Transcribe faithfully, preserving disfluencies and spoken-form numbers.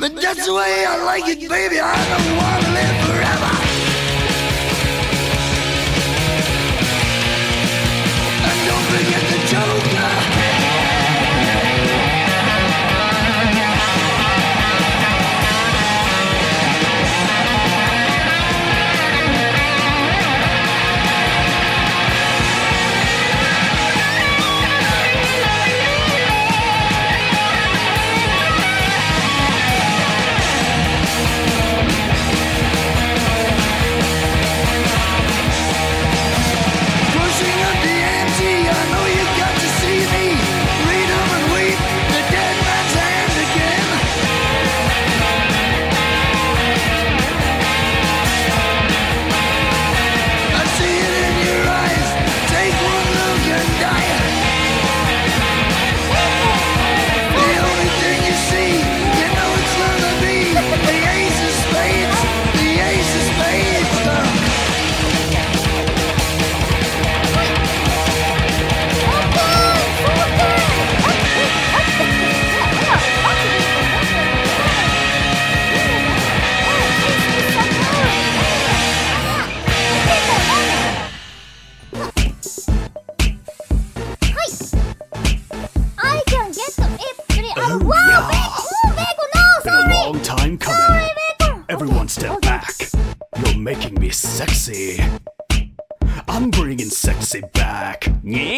But that's the way I like it, baby. I don't want to live forever. And don't forget the Joker. Everyone step back. You're making me sexy. I'm bringing sexy back. Yeah.